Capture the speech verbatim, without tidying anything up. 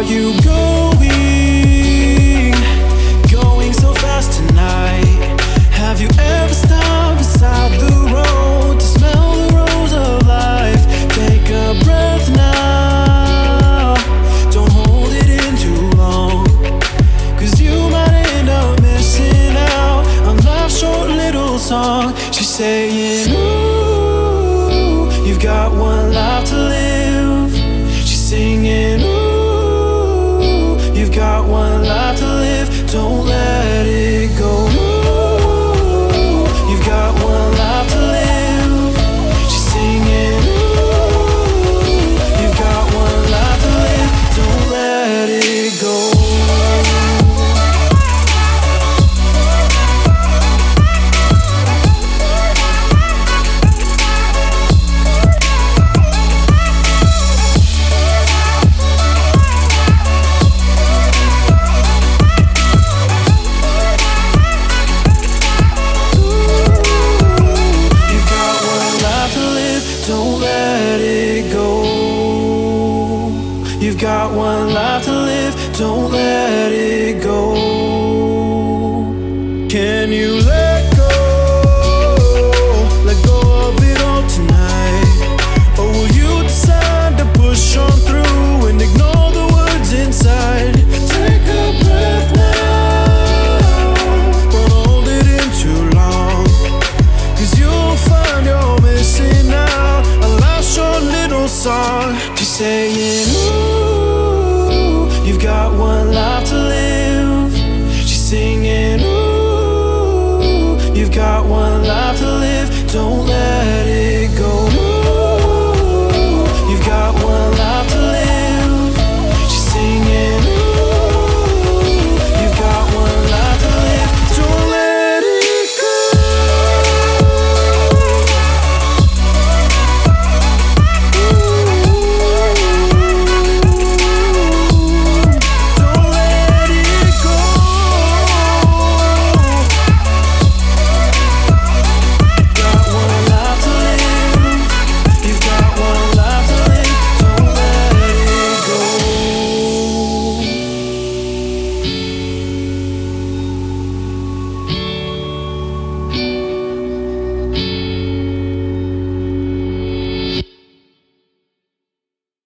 you going, going so fast tonight? Have you ever stopped beside the road to smell the rose of life? Take a breath now, don't hold it in too long, 'cause you might end up missing out on life's short little song. She's saying, ooh, you've got one life to live. She's singing,